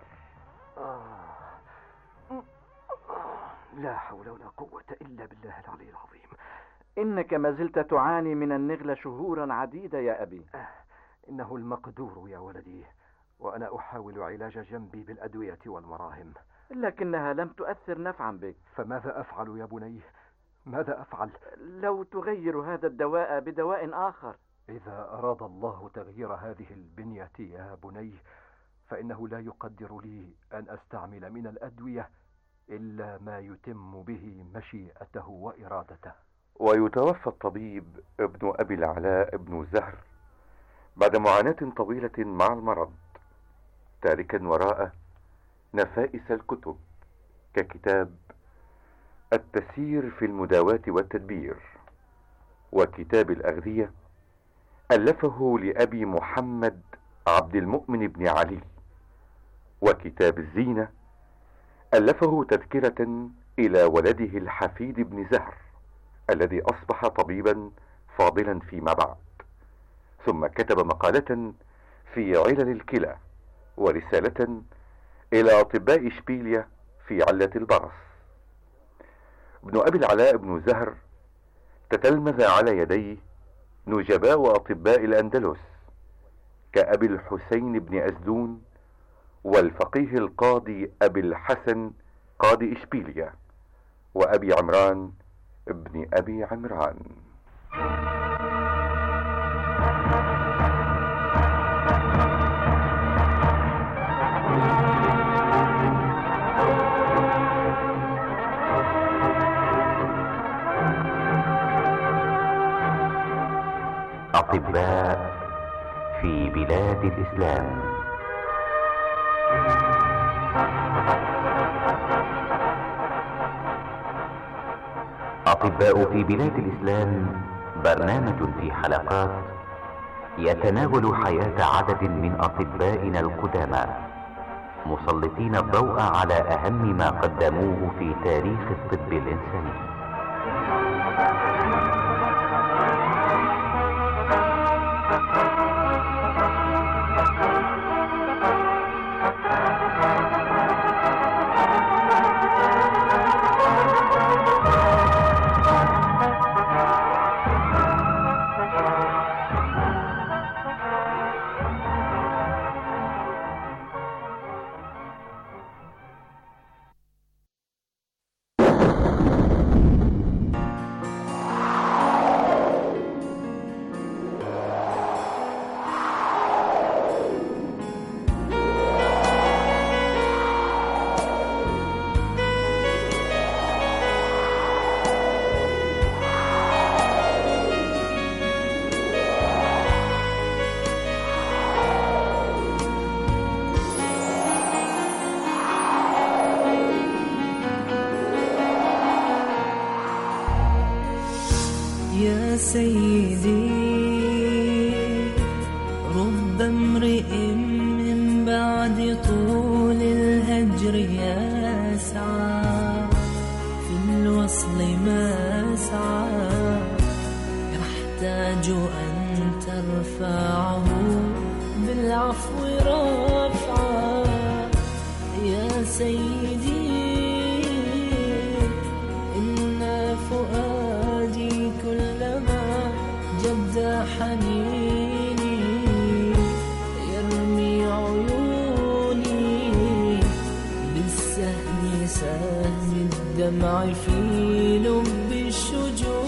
Q: لا حول ولا قوة إلا بالله العلي العظيم.
N: إنك ما زلت تعاني من النغلة شهورا عديدة يا أبي.
Q: إنه المقدور يا ولدي، وأنا أحاول علاج جنبي بالأدوية والمراهم،
N: لكنها لم تؤثر نفعا بك.
Q: فماذا أفعل يا بني؟ ماذا أفعل؟
N: لو تغير هذا الدواء بدواء آخر.
Q: إذا أراد الله تغيير هذه البنية يا بني فإنه لا يقدر لي أن أستعمل من الأدوية إلا ما يتم به مشيئته وإرادته.
O: ويتوفى الطبيب ابن أبي العلاء ابن زهر بعد معاناة طويلة مع المرض، تاركا وراءه نفائس الكتب ككتاب التسيير في المداواة والتدبير، وكتاب الأغذية ألفه لأبي محمد عبد المؤمن بن علي، وكتاب الزينة ألفه تذكرة إلى ولده الحفيد بن زهر الذي أصبح طبيبا فاضلا فيما بعد، ثم كتب مقالة في علل الكلى، ورسالة إلى أطباء إشبيلية في علة البرص. ابن أبي العلاء بن زهر تتلمذ على يديه نجباء أطباء الأندلس كأبي الحسين بن أزدون، والفقيه القاضي أبي الحسن قاضي إشبيلية، وأبي عمران ابن أبي عمران.
M: أطباء في بلاد الإسلام. أطباء في بلاد الإسلام برنامج في حلقات يتناول حياة عدد من أطبائنا القدامى، مسلطين الضوء على أهم ما قدموه في تاريخ الطب الإنساني.
T: يا سيدي رب امرئ من بعد طول الهجر يسعى في الوصل ما سعى، يحتاج أن ترفعه بالعفو رافعة يا سيدي، إن فؤادي كلما جد حنيني يرمي عيوني بالسهم سهم الدمع في لب الشجون.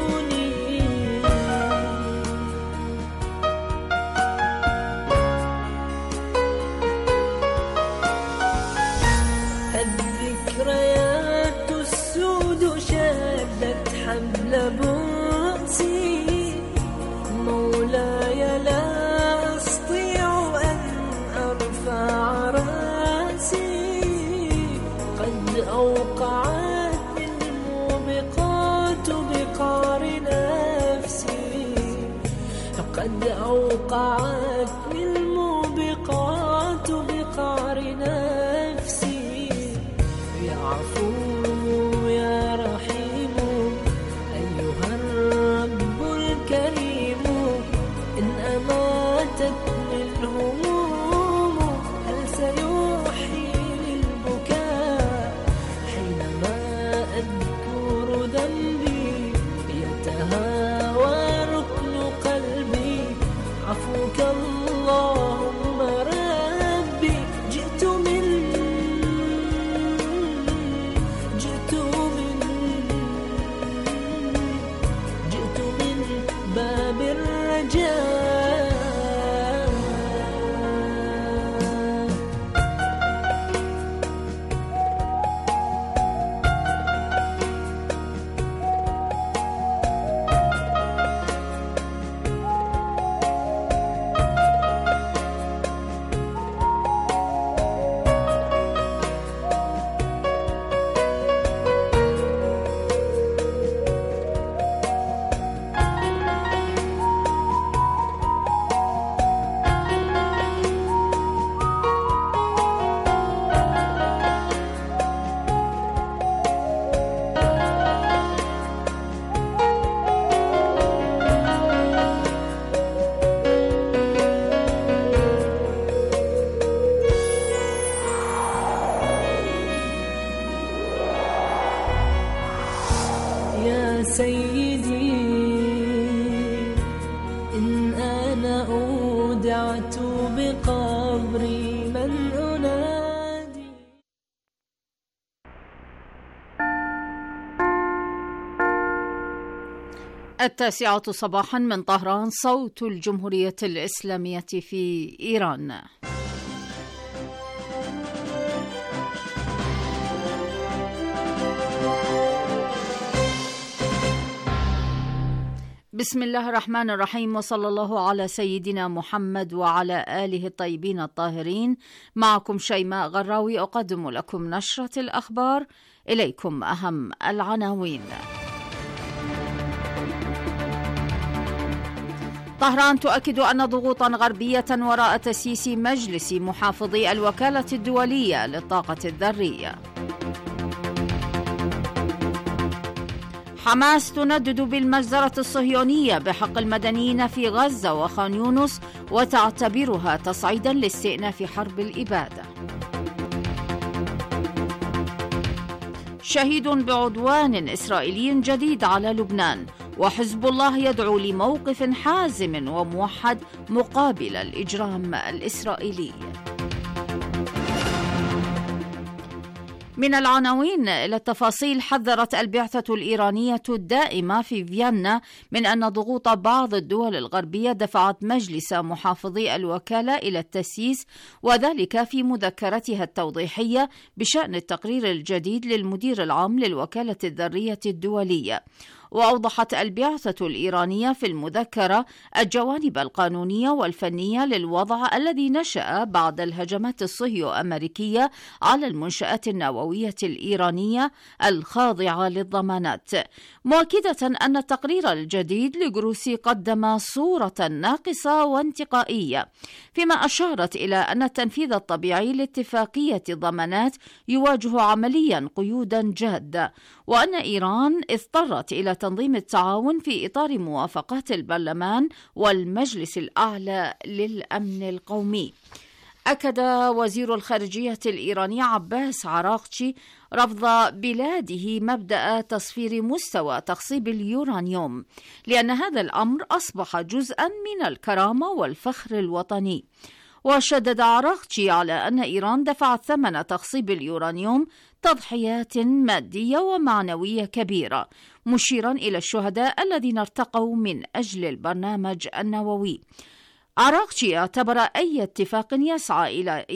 T: الذكريات السود شدت حبل بؤسي، مولاي لا أستطيع أن أرفع رأسي، قد أوقعت الموبقات بقعر نفسي، قد أوقعت الموبقات بقعر نفسي. يا عفو يا رحيم أيها الرب الكريم، إن أماتتني الهموم هل سيحيي البكاء حينما أذكر ذنبي يتهاوى ركن قلبي. عفوك اللهم ربي، جئت من باب الرجاء. يا سيدي، إن أنا أودعت بقبري من أنادي.
A: التاسعة صباحا من طهران، صوت الجمهورية الإسلامية في إيران. بسم الله الرحمن الرحيم، وصلى الله على سيدنا محمد وعلى آله الطيبين الطاهرين. معكم شيماء غراوي أقدم لكم نشرة الأخبار. إليكم أهم العناوين. طهران تؤكد أن ضغوطا غربية وراء تسييس مجلس محافظي الوكالة الدولية للطاقة الذرية. حماس تندد بالمجزرة الصهيونية بحق المدنيين في غزة وخان يونس وتعتبرها تصعيدا لاستئناف حرب الإبادة. شهيد بعدوان إسرائيلي جديد على لبنان، وحزب الله يدعو لموقف حازم وموحد مقابل الإجرام الإسرائيلي. من العناوين إلى التفاصيل. حذرت البعثة الإيرانية الدائمة في فيينا من أن ضغوط بعض الدول الغربية دفعت مجلس محافظي الوكالة إلى التسييس، وذلك في مذكرتها التوضيحية بشأن التقرير الجديد للمدير العام للوكالة الذرية الدولية. وأوضحت البعثة الإيرانية في المذكرة الجوانب القانونية والفنية للوضع الذي نشأ بعد الهجمات الصهيو-أمريكية على المنشآت النووية الإيرانية الخاضعة للضمانات، مؤكدة أن التقرير الجديد لجروسي قدم صورة ناقصة وانتقائية، فيما أشارت إلى أن التنفيذ الطبيعي لاتفاقية الضمانات يواجه عمليا قيودا جادة، وأن إيران اضطرت إلى تنظيم التعاون في إطار موافقات البرلمان والمجلس الأعلى للأمن القومي. أكد وزير الخارجية الإيراني عباس عراقچي رفض بلاده مبدأ تصفير مستوى تخصيب اليورانيوم، لأن هذا الأمر أصبح جزءا من الكرامة والفخر الوطني. وشدد عراقچي على أن إيران دفعت ثمن تخصيب اليورانيوم تضحيات مادية ومعنوية كبيرة، مشيرا إلى الشهداء الذين ارتقوا من أجل البرنامج النووي. عراقچي اعتبر أي اتفاق يسعى إلى